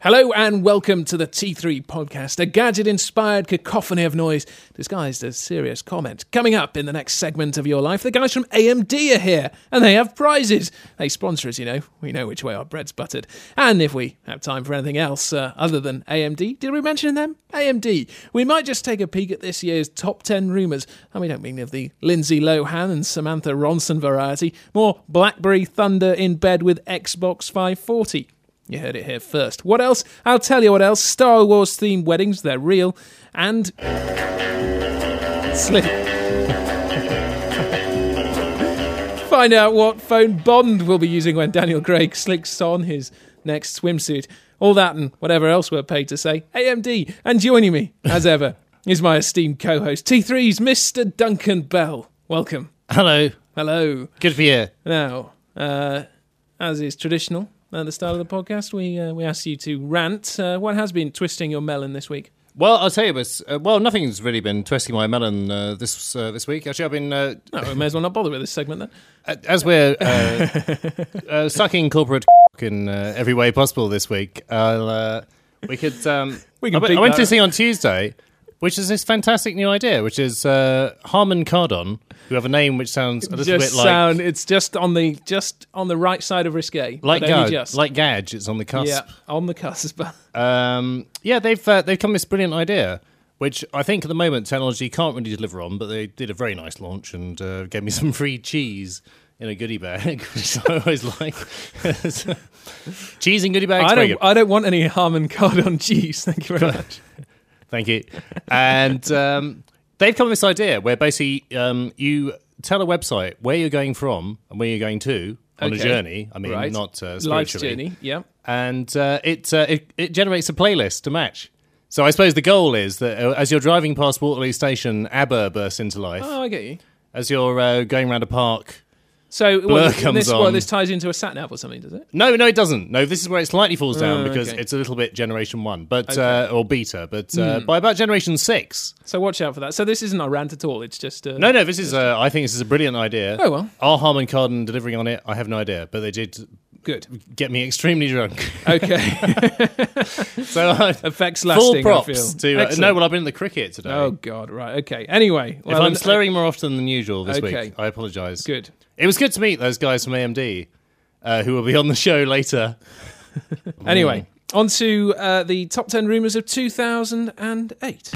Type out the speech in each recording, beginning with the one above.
Hello and welcome to the T3 podcast, a gadget-inspired cacophony of noise disguised as serious comment. Coming up in the next segment of your life, the guys from AMD are here, and they have prizes. They sponsor us, you know. We know which way our bread's buttered. And if we have time for anything else other than AMD, did we mention them? AMD. We might just take a peek at this year's top 10 rumours, and we don't mean of the Lindsay Lohan and Samantha Ronson variety, more BlackBerry Thunder in bed with Xbox 540. You heard it here first. What else? I'll tell you what else. Star Wars themed weddings, they're real. And sleep. Find out what phone Bond will be using when Daniel Craig slicks on his next swimsuit. All that and whatever else we're paid to say. AMD. And joining me, as ever, is my esteemed co-host, T3's Mr. Duncan Bell. Welcome. Hello. Hello. Good to be here. Now, as is traditional, at the start of the podcast, we asked you to rant. What has been twisting your melon this week? Well, I'll tell you, nothing's really been twisting my melon this week. Actually, I've been... we may as well not bother with this segment then. As we're sucking corporate in every way possible this week, I went to see on Tuesday, which is this fantastic new idea, which is Harman Kardon, who have a name which sounds a little bit like... It's just on the right side of risque. Like Gadge, it's on the cusp. Yeah, on the cusp. They've come with this brilliant idea, which I think at the moment technology can't really deliver on, but they did a very nice launch and gave me some free cheese in a goodie bag, which I always like. Cheese in goodie bags. I don't want any Harman Kardon cheese. Thank you very much. Thank you. And they've come with this idea where basically you tell a website where you're going from and where you're going to on a journey. I mean, right. Not spiritually. Life's journey, yeah. And it generates a playlist to match. So I suppose the goal is that as you're driving past Waterloo Station, ABBA bursts into life. Oh, I get you. As you're going around a park... So this ties into a sat-nav or something, does it? No, it doesn't. No, this is where it slightly falls down because it's a little bit Generation 1, or Beta, but by about Generation 6. So watch out for that. So this isn't a rant at all, it's just... No, this is... I think this is a brilliant idea. Oh, well. Are Harman Kardon delivering on it? I have no idea, but they did... Good. Get me extremely drunk. Okay. So effects lasting, full props I feel. to... I've been in the cricket today. Oh, God, right. Okay. Anyway. If I'm slurring more often than usual this week, I apologise. Good. It was good to meet those guys from AMD who will be on the show later. Anyway, on to the top 10 rumours of 2008.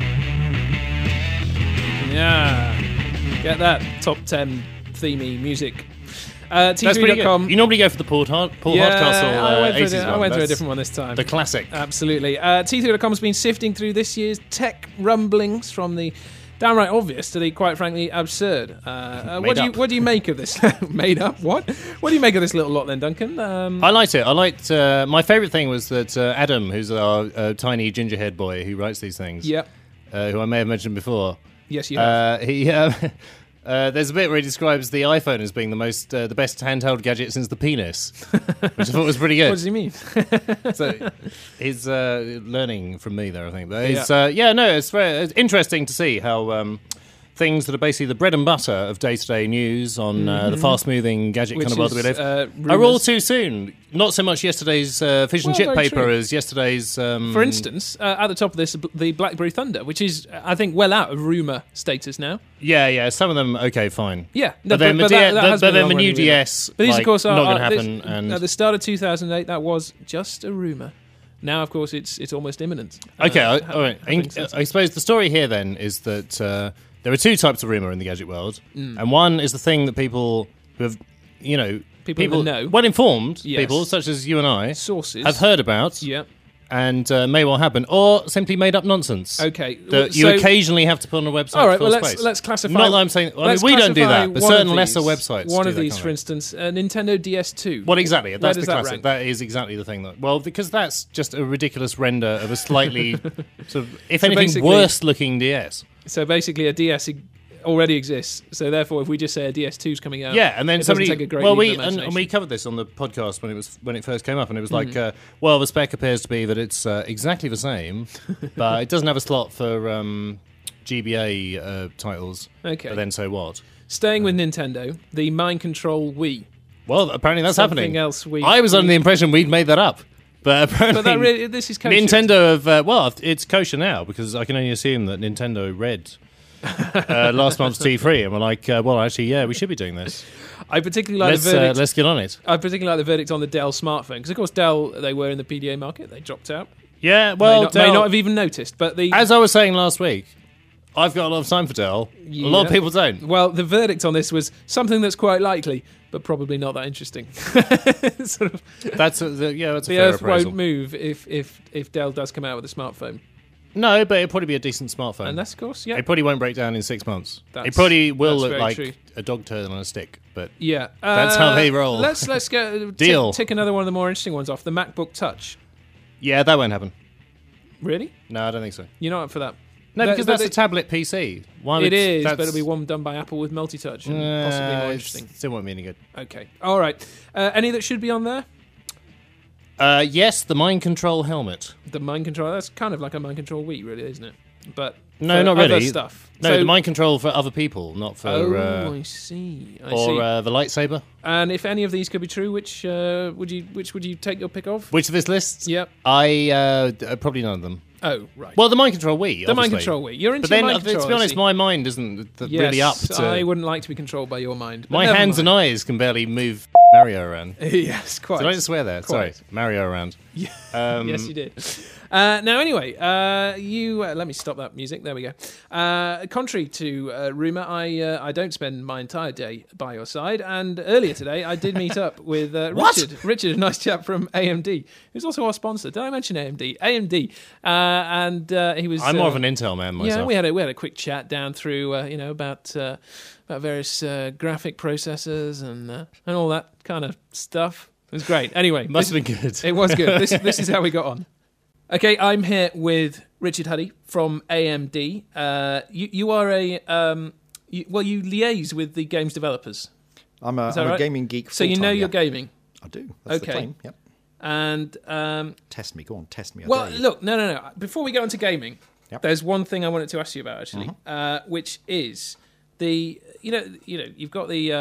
Yeah. Get that top 10 themey music. T3.com. You normally go for the Paul Hardcastle I went for a different one this time. The classic. Absolutely. T3.com has been sifting through this year's tech rumblings from the downright obvious to the quite frankly absurd. What do you make of this? Made up? What? What do you make of this little lot then, Duncan? I liked it. My favourite thing was that Adam, who's our tiny gingerhead boy who writes these things, who I may have mentioned before. Yes, you have. There's a bit where he describes the iPhone as being the best handheld gadget since the penis, which I thought was pretty good. What does he mean? So he's learning from me there, I think. But it's very interesting to see how things that are basically the bread and butter of day-to-day news on the fast-moving gadget kind of world that we live are all too soon. Not so much yesterday's fish and chip paper as yesterday's... For instance, at the top of this, the BlackBerry Thunder, which is, I think, well out of rumour status now. Yeah, some of them, okay, fine. Yeah. But then the new DS, but these, of course, are not going to happen. And at the start of 2008, that was just a rumour. Now, of course, it's almost imminent. Okay, all right. I suppose the story here, then, is that... there are two types of rumour in the gadget world, and one is the thing that people who have, people know, well-informed people, such as you and I, sources, have heard about, and may well happen, or simply made-up nonsense. Okay, that you occasionally have to put on a website. All right, for let's classify. Not that I'm saying we don't do that, but certain lesser websites. One of these, for instance, Nintendo DS2. Well, exactly. That's the classic. Rank? That is exactly the thing. Because that's just a ridiculous render of a slightly, sort of, if anything, worse-looking DS. So basically, a DS already exists. So therefore, if we just say a DS2 is coming out, and then somebody take a great we covered this on the podcast when it first came up, and it was like, the spec appears to be that it's exactly the same, but it doesn't have a slot for GBA titles. Okay, but then so what? Staying with Nintendo, the Mind Control Wii. Well, apparently that's happening. Else I was under the impression we'd made that up. But apparently, this is kosher. Nintendo have it's kosher now because I can only assume that Nintendo read last month's T3 and were like, we should be doing this. I particularly like the verdict. Let's get on it. I particularly like the verdict on the Dell smartphone because, of course, Dell, they were in the PDA market. They dropped out. Yeah, well, Dell may not have even noticed. But as I was saying last week, I've got a lot of time for Dell. Yeah. A lot of people don't. Well, the verdict on this was something that's quite likely, but probably not that interesting. Sort of, that's a the fair Earth appraisal. won't move if Dell does come out with a smartphone. No, but it'll probably be a decent smartphone. And that's, of course, yeah. It probably won't break down in 6 months. That's- it probably will that's look very like true. a dog turd on a stick, but Yeah, That's how they roll. Let's go Deal. tick another one of the more interesting ones off. The MacBook Touch. yeah, that won't happen. Really? No, I don't think so. You're not up for that? No, because that's a tablet PC. It is, but it'll be one done by Apple with multi-touch and possibly more interesting. Still won't be any good. Okay, all right. Any that should be on there? Yes, the mind control helmet. The mind control. That's kind of like a mind control Wii, really, isn't it? But No, for not other really. stuff. No, So- the mind control for other people, not for. I see. I see. The lightsaber. And if any of these could be true, which would you take your pick of? Which of this list? Yep. I probably none of them. Oh, right. Well, the mind control Wii. the mind obviously. control Wii. You're into But then, mind control. to be I honest, see. my mind isn't Yes, really up to. I wouldn't like to be controlled by your mind. but My never hands mind. and eyes can barely move Mario around. Yes, quite. Did I just swear there? Sorry, Quite. Mario around. Yes, you did. Now, anyway, you let me stop that music. There we go. Contrary to rumour, I don't spend my entire day by your side. And earlier today, I did meet up with Richard. Richard, a nice chap from AMD, who's also our sponsor. Did I mention AMD? AMD, and he was. I'm more of an Intel man myself. Yeah, we had a quick chat down through about various graphic processors and all that kind of stuff. It was great. Anyway, Must have been good. it was good. This is how we got on. Okay, I'm here with Richard Huddy from AMD. You are you liaise with the games developers. I'm Is a that right? gaming geek. So you full-time, know yeah. you're gaming. I do. That's the Okay. claim. Yep. And Test me. Go on. Test me. I well, dare you. look, no. Before we get on to gaming, Yep. there's one thing I wanted to ask you about actually, which is the you've got the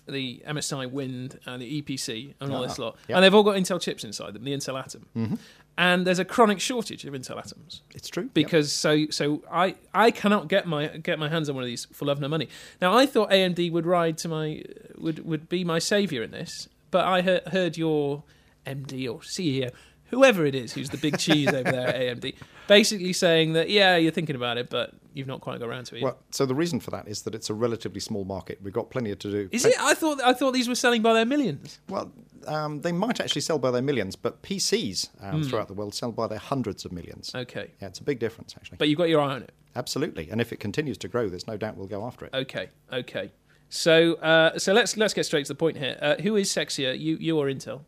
MSI Wind and the EPC and all this lot, Yep. and they've all got Intel chips inside them, the Intel Atom, and there's a chronic shortage of Intel Atoms. It's true. Yep. Because so I cannot get my hands on one of these for love nor money. Now I thought AMD would ride to my would be my saviour in this, but I heard your MD or CEO, whoever it is, who's the big cheese over there at AMD, basically saying that you're thinking about it, but you've not quite got around to it. Yet. Well, so the reason for that is that it's a relatively small market. We've got plenty to do. Is it? I thought these were selling by their millions. Well, they might actually sell by their millions, but PCs throughout the world sell by their hundreds of millions. Okay, Yeah, it's a big difference, actually. but you've got your eye on it. Absolutely. And if it continues to grow, there's no doubt we'll go after it. Okay. So let's get straight to the point here. Who is sexier, you or Intel?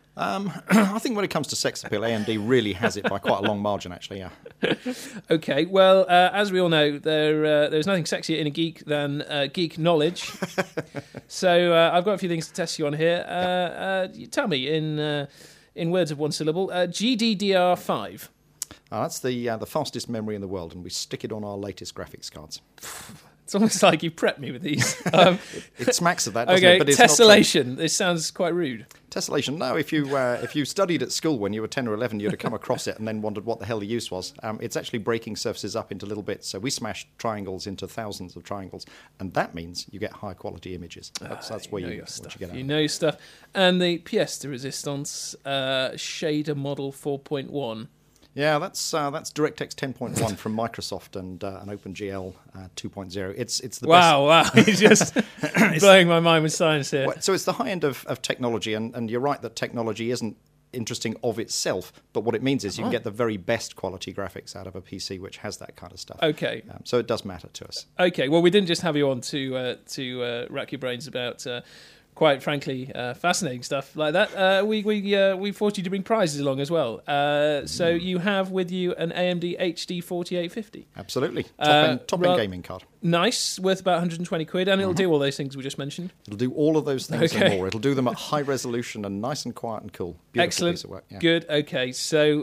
I think when it comes to sex appeal, AMD really has it by quite a long margin, actually, yeah. Okay, well, as we all know, there's nothing sexier in a geek than geek knowledge. So I've got a few things to test you on here. Tell me, in words of one syllable, GDDR5. That's the fastest memory in the world, and we stick it on our latest graphics cards. It's almost like you prepped me with these. It smacks of that, doesn't Okay, it? But it's not true. tessellation. This sounds quite rude. Tessellation. No, if you studied at school when you were 10 or 11, you'd have come across it and then wondered what the hell the use was. It's actually breaking surfaces up into little bits. So we smash triangles into thousands of triangles, and that means you get high quality images. That's where you know you your what stuff. you get out You of it. know your stuff. And the pièce de résistance shader model 4.1. Yeah, that's DirectX 10.1 from Microsoft and an OpenGL 2.0. It's the best. Wow, you're just blowing my mind with science here. So it's the high end of technology, and you're right that technology isn't interesting of itself, but what it means is you can get the very best quality graphics out of a PC which has that kind of stuff. Okay. So it does matter to us. Okay, well, we didn't just have you on to rack your brains about, quite frankly, fascinating stuff like that. We forced you to bring prizes along as well. So you have with you an AMD HD 4850. Absolutely. Top end gaming card. Nice, worth about 120 quid, and it'll do all those things we just mentioned. It'll do all of those things Okay. and more. It'll do them at high resolution and nice and quiet and cool. Beautiful Excellent. piece of work. Yeah. Good. Okay. So,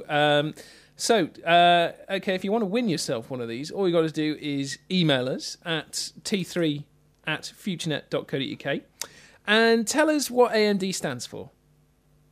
if you want to win yourself one of these, all you got to do is email us at t3@futurenet.co.uk and tell us what AMD stands for.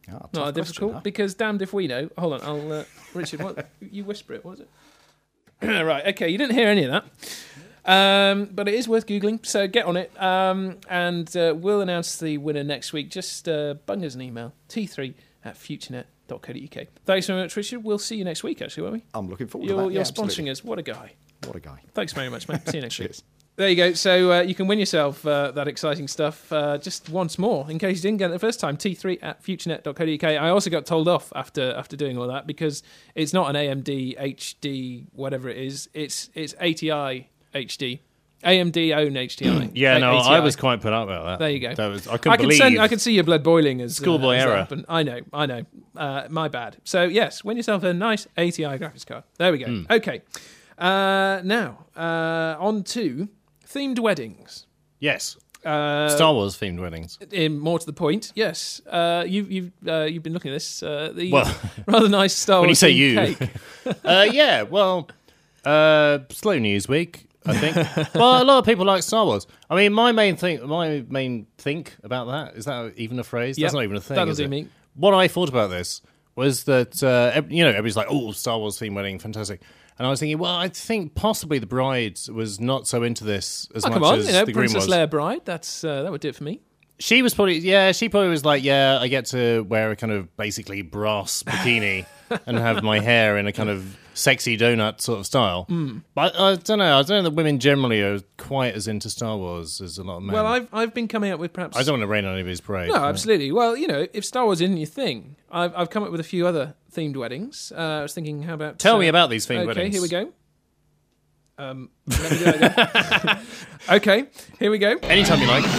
tough Not question, difficult, huh? because damned if we know. Hold on, I'll... Richard, what, you whisper it, what is it? Right, okay, you didn't hear any of that. But it is worth Googling, so get on it. And we'll announce the winner next week. Just bung us an email, t3@futurenet.co.uk. Thanks very much, Richard. We'll see you next week, actually, won't we? I'm looking forward to that. You're absolutely. sponsoring us. What a guy. What a guy. Thanks very much, mate. See you next week. Cheers. There you go. So you can win yourself that exciting stuff just once more, in case you didn't get it the first time. t3@futurenet.co.uk. I also got told off after doing all that, because it's not an AMD HD whatever it is. It's ATI HD. AMD own HDI. Yeah, no, ATI. I was quite put up about that. There you go. I couldn't believe. I can see your blood boiling as Schoolboy as that error. happened. I know. My bad. So yes, win yourself a nice ATI graphics card. There we go. Okay. Now on to themed weddings. Yes. Star Wars themed weddings. More to the point, yes. You've been looking at this. The Well, rather nice Star Wars when you say themed you. cake. Yeah, well, slow news week, I think. Well, a lot of people like Star Wars. I mean, my main think about that, is that even a phrase? Yep, That's not even a thing, that is doesn't it? mean. What I thought about this was that, everybody's like, oh, Star Wars themed wedding, fantastic. And I was thinking, well, I think possibly the bride was not so into this as much Come on, as the groom Princess was. Leia bride. That would do it for me. She probably was like, yeah, I get to wear a kind of basically brass bikini and have my hair in a kind of sexy donut sort of style. But I don't know that women generally are quite as into Star Wars as a lot of men. Well, I've been coming up with perhaps. I don't want to rain on anybody's parade. No, absolutely. Well, if Star Wars isn't your thing, I've come up with a few other themed weddings. I was thinking, how about... Tell me about these themed weddings. Okay, here we go. Let me do that again. Okay, here we go. Anytime you like.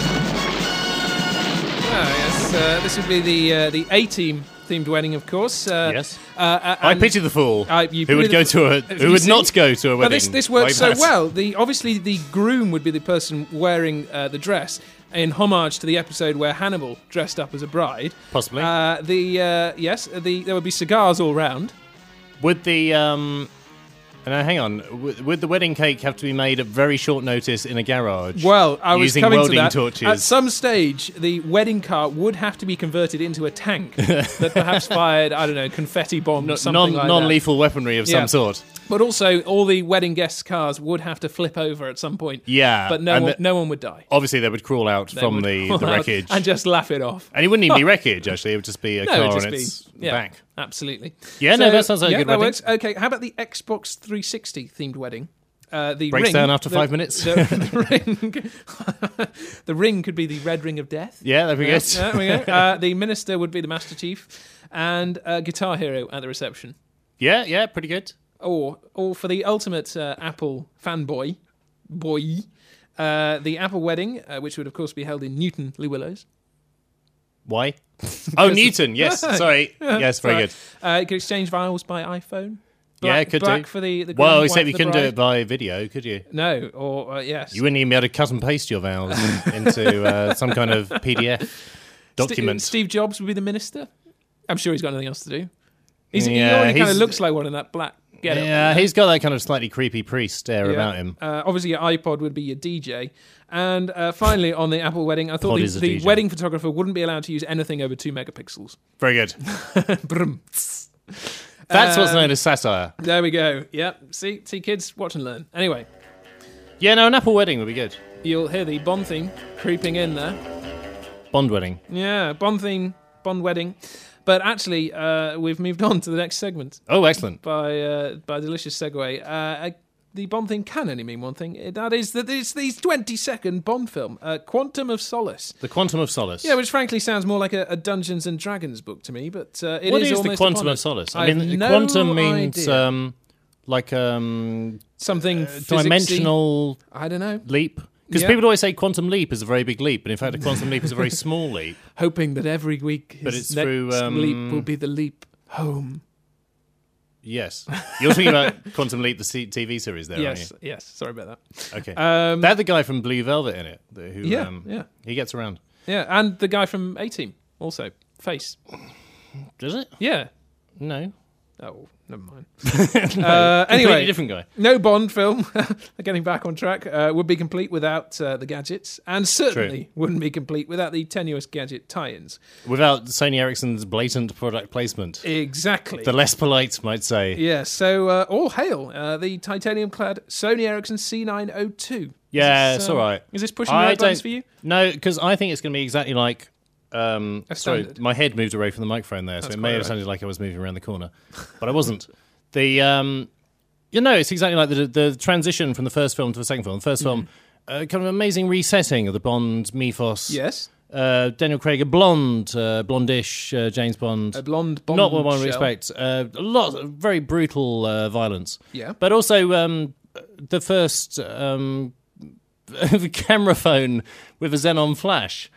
Yes, this would be the A-Team themed wedding, of course. Yes. I pity the fool you who would pity go the- who would not go to a But wedding. this works so like that. well. Obviously, the groom would be the person wearing the dress, in homage to the episode where Hannibal dressed up as a bride. Possibly. There would be cigars all round. Would the hang on. Would the wedding cake have to be made at very short notice in a garage? Well, I was using coming welding to that. torches? At some stage, the wedding car would have to be converted into a tank that perhaps fired, I don't know, confetti bombs, something like that. Non-lethal weaponry of Yeah. some sort. But also, all the wedding guests' cars would have to flip over at some point. Yeah, But and no one would die. Obviously, they would crawl out They from would the pull out wreckage. and just laugh it off. And it wouldn't even be wreckage, actually. It would just be a car it'd on just its be, back. Absolutely. Yeah, no, that sounds like a good that wedding. works. Okay, how about the Xbox 360 themed wedding? The Breaks ring, down after 5 minutes. The ring could be the red ring of death. Yeah, there we go. There we go. The minister would be the Master Chief, and Guitar Hero at the reception. Yeah, pretty good. Or for the ultimate Apple fanboy, the Apple wedding, which would of course be held in Newton Le Willows. Why? Oh, Newton. Yes, sorry. Yes, very good. You could exchange vials by iPhone. Yeah, could black do. for the groom, Well, white except for you the couldn't do bride. it by video, could you? No, or yes. You wouldn't even be able to cut and paste your vows into some kind of PDF document. Steve Jobs would be the minister. I'm sure he's got nothing else to do. He Yeah, already kind of he's- looks like one in that black getup. Yeah, he's got that kind of slightly creepy priest air Yeah. about him. Obviously, your iPod would be your DJ. And finally, on the Apple wedding, I thought Pod the is a DJ. wedding photographer wouldn't be allowed to use anything over 2 megapixels. Very good. Brum. That's what's known as satire. There we go. Yep. See, kids, watch and learn. Anyway, Yeah, no, an Apple wedding would be good. you'll hear the Bond theme creeping in there. Bond wedding. Yeah, Bond theme, Bond wedding. But actually, we've moved on to the next segment Oh, excellent. by a delicious segue. The Bond thing can only mean one thing. That is that it's the 20-second Bond film, Quantum of Solace. The Quantum of Solace. Yeah, which frankly sounds more like a Dungeons and Dragons book to me, but it What is is the almost Quantum upon of us. Solace? I I mean, have no quantum means idea. Something physicsy. dimensional I don't know. leap. Because Yeah. people always say quantum leap is a very big leap, but in fact, a quantum leap is a very small leap. Hoping that every week But his it's next through, leap will be the leap home. Yes. You're talking about Quantum Leap, the TV series there, Yes, aren't you? yes. Sorry about that. Okay. Um, They had the guy from Blue Velvet in it. Who, Yeah. He gets around. Yeah, and the guy from A-Team also. Face. Does it? Yeah. No. Oh, never mind. Completely Anyway, different guy. no Bond film, getting back on track, would be complete without the gadgets, and certainly wouldn't be complete without the tenuous gadget tie-ins. Without Sony Ericsson's blatant product placement. Exactly. The less polite might say. Yeah, so all hail the titanium-clad Sony Ericsson C902. Yeah, it's all right. Is this pushing the right buttons for you? No, because I think it's going to be exactly like... sorry, standard. my head moved away from the microphone there, so That's it may have quite sounded like I was moving around the corner, but I wasn't. It's exactly like the transition from the first film to the second film. The first film, kind of amazing resetting of the Bond mythos. Yes. Daniel Craig, a blondish James Bond. A blonde Bond not what one would shell. expect. A lot of very brutal violence. Yeah. But also the first camera phone with a Xenon flash.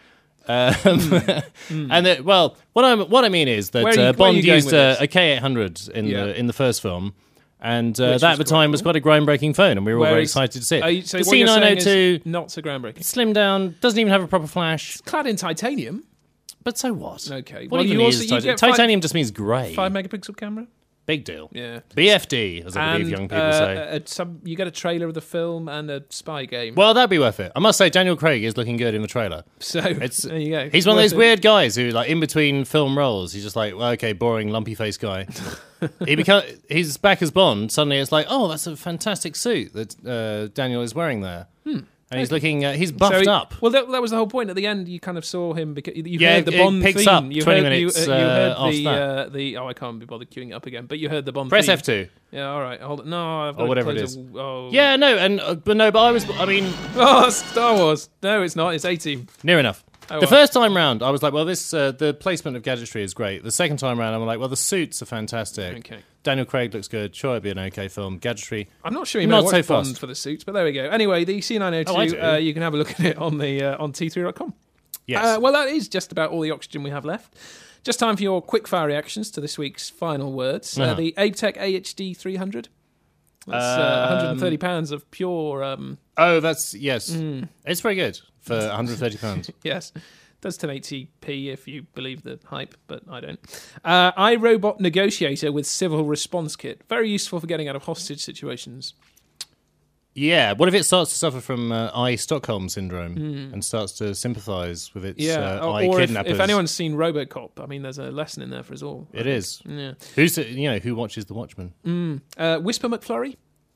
And what I mean is that Bond used a K800 in the first film, and that at the time was quite a groundbreaking phone, and we were all very excited to see it. So the what you're saying C902 is not so groundbreaking. slimmed down, doesn't even have a proper flash, It's clad in titanium. but so what? Okay. What even is titanium? Titanium just means grey. 5-megapixel camera. Big deal. Yeah. BFD, as I believe young people say. You get a trailer of the film and a spy game. Well, that'd be worth it. I must say, Daniel Craig is looking good in the trailer. So there you go. He's one of those weird guys who, like, in between film roles, he's just like, well, okay, boring, lumpy face guy. He's back as Bond. Suddenly, it's like, oh, that's a fantastic suit that Daniel is wearing there. And he's looking, he's buffed up. Well, that was the whole point. At the end, you kind of saw him because you Yeah, heard the it Bond picks theme. up You 20 heard, minutes you heard after the I can't be bothered queuing it up again. But you heard the Bond. Press theme. F2. Yeah, all right. Hold on. No, I've got Or whatever close it is. Oh. Yeah, no, but I mean, Oh, Star Wars. No, it's not. It's A-Team. near enough. Oh, The first time round, I was like, well, the placement of gadgetry is great. The second time round, I'm like, well, the suits are fantastic. Okay. Daniel Craig looks good. Sure, it'd be an okay film. Gadgetry. I'm not sure you Not might so watch Bond fast. for the suits, but there we go. Anyway, the C902, Oh, I do. you can have a look at it on the on T3.com. Yes. Well, that is just about all the oxygen we have left. Just time for your quick-fire reactions to this week's final words. Uh-huh. The AbeTech AHD 300. That's £130 of pure... Oh, that's, yes. It's very good for £130. yes, does 1080p if you believe the hype, but I don't. iRobot Negotiator with Civil Response Kit. Very useful for getting out of hostage situations. Yeah, what if it starts to suffer from Stockholm syndrome and starts to sympathise with its or kidnappers? if anyone's seen RoboCop, I mean, there's a lesson in there for us all. It is. Yeah. Who watches The Watchmen? Whisper McFlurry?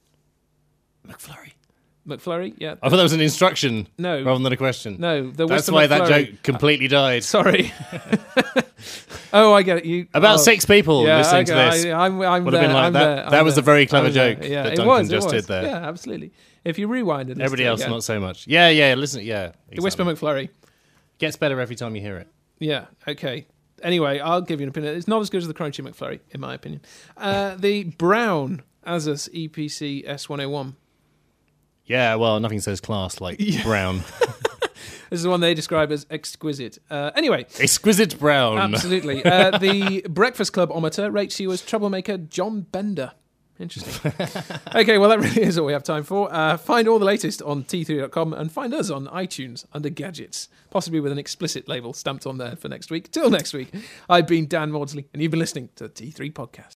McFlurry, yeah. I thought that was an instruction No. rather than a question. No, the That's Whisper why McFlurry. that joke completely died. Sorry. Oh, I get it. About 6 people listening to this I'm would have there, been like I'm that. there, That I'm was there, a very clever I'm there. joke Yeah, that it Duncan was, just it was. did there. Yeah, absolutely. If you rewind it, Everybody else, not so much. Yeah, listen, yeah. Exactly. The Whisper McFlurry. Gets better every time you hear it. Yeah, okay. Anyway, I'll give you an opinion. It's not as good as the Crunchy McFlurry, in my opinion. The Brown Asus EPC S101. Yeah, well, nothing says class like brown. This is the one they describe as exquisite. Anyway. Exquisite brown. Absolutely. The Breakfast Club-ometer rates you as troublemaker John Bender. Interesting. Okay, well, that really is all we have time for. Find all the latest on T3.com and find us on iTunes under Gadgets, possibly with an explicit label stamped on there for next week. Till next week, I've been Dan Maudsley, and you've been listening to the T3 Podcast.